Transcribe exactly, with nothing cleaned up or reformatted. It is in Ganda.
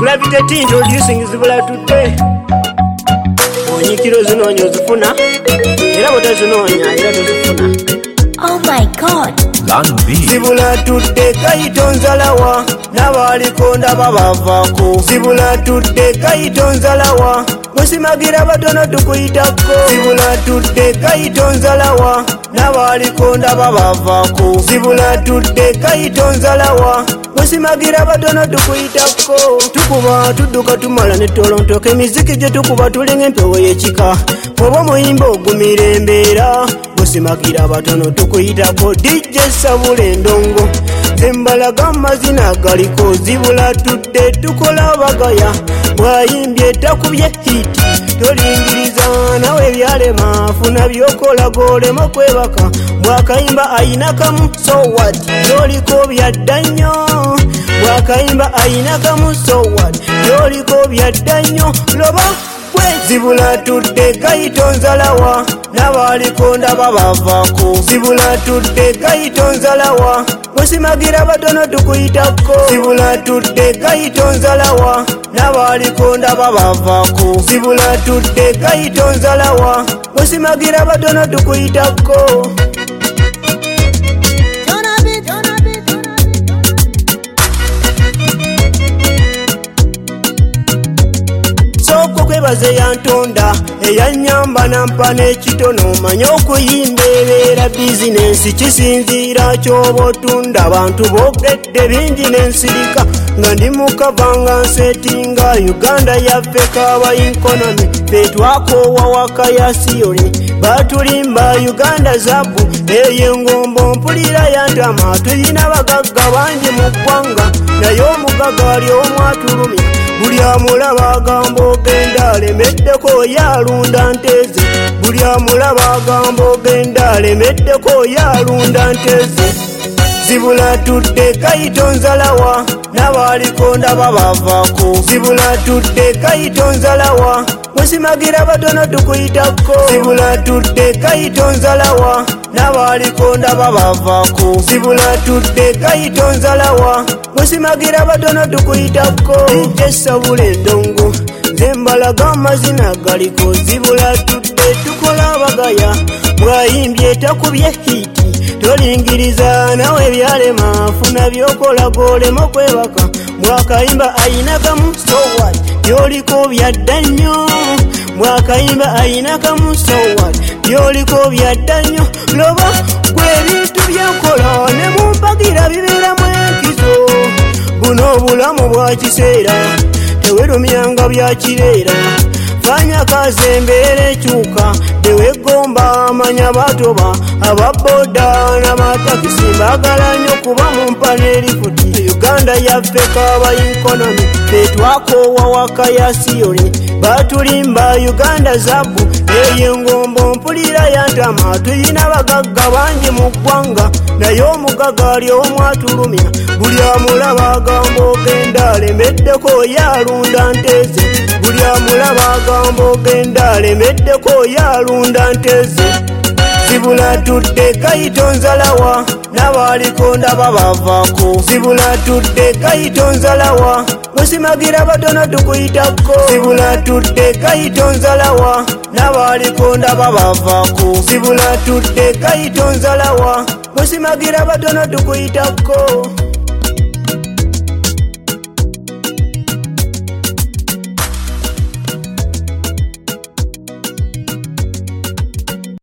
Gravitating introducing Zibula today. Onyikiro zinonyo zifuna. Era botazinonya era tozifuna. Oh my God. Zibula tudde kayitonzalawa n'abalikonda babavako. Zibula tudde kayitonzalawa musimagira batono tukuyitako. Zibula tudde kayitonzalawa n'abalikonda babavako. Zibula tudde kayitonzalawa musimagira batono tukuyitako. Tukuba tudduka tumala ne tolontoka emiziki gye tukuba tulinga empewo y'ekika. Oba muyimba ogumira embeera musimagira batono tukuyitako. D J Sabule Ndongo zembalaga amazina galiko. Zibula tudde tukola bagaya bwayimbye takubye hiti tolingiriza nawe byalema funa byokola golema kwebaka bwakayimba ayina kamu so what yoliko byadda nnyo bwakayimba ayina kamu so what yoliko byadda nnyo loba Zibula tudde kayitonzalawa n'abalikonda babavako. Zibula tudde kayitonzalawa musimagira batono tukuyitako. Zibula tudde kayitonzalawa n'abalikonda babavako. Zibula tudde kayitonzalawa musimagira batono tukuyitako. Kwebaze yantonda eyanyamba nampa n'ekitono manya okuyimba ebeera bizinensi kisinziira ky'oba otunda. Abantu boogedde bingi n'ensirika nga ndi mukavanga nsetinga Uganda yaffe kaaba ikonomi ffe twakoowa waka ya siyoni batulimba Uganda zabu eyo engombo mpulira yantama. Tuyina bagagga bangi mu ggwanga naye omugagga ali omu atulumya. Buli amulaba agamba ogenda alemeddeko yalunda nteze. Buli amulaba agamba ogenda alemeddeko yalunda nteze. Zibula tudde kayitonzalawa n'abalikonda babavako. Zibula tudde kayitonzalawa musimagira batono tukuyitako. Zibula tudde kayitonzalawa n'abalikonda babavako. Zibula tudde kayitonzalawa musimagira batono tukuyitako. D J Sabule Ndongo zembalaga amazina galiko. Zibula tudde tukola bagaya bwayimbye takubye hiti tolingiriza nawe byalema funa byokola golema kwebaka bwakayimba ayina kamu so what yoliko byadda nnyo bwakayimba ayina kamu so what yoliko byadda nnyo loba gwe ebintu byankola ne mumpagira bibeeramu enkizo. Buno obulamu bwa kiseera tewerumyanga bya kireera. Fanya kazi embeera ekyuka tewegomba amanya batoba ababoda n'amatakisi mbagala nnyo kuba mumpa n'erifuti. Uganda yaffe kaaba ikonomi ffe twakoowa waka ya siyoni batulimba Uganda zabu eyo engombo mpulira yantama. Tuyina bagagga bangi mu ggwanga naye omugagga ali omu atulumya. Buli amulaba agamba ogenda alemeddeko yalunda nteze. Buli amulaba agamba ogenda alemeddeko yalunda nteze. Zibula tudde kayitonzalawa n'abalikonda babavako. Zibula tudde kayitonzalawa musimagira batono tukuyitako. Zibula tudde kayitonzalawa n'abalikonda babavako. Zibula tudde kayitonzalawa musimagira batono tukuyitako.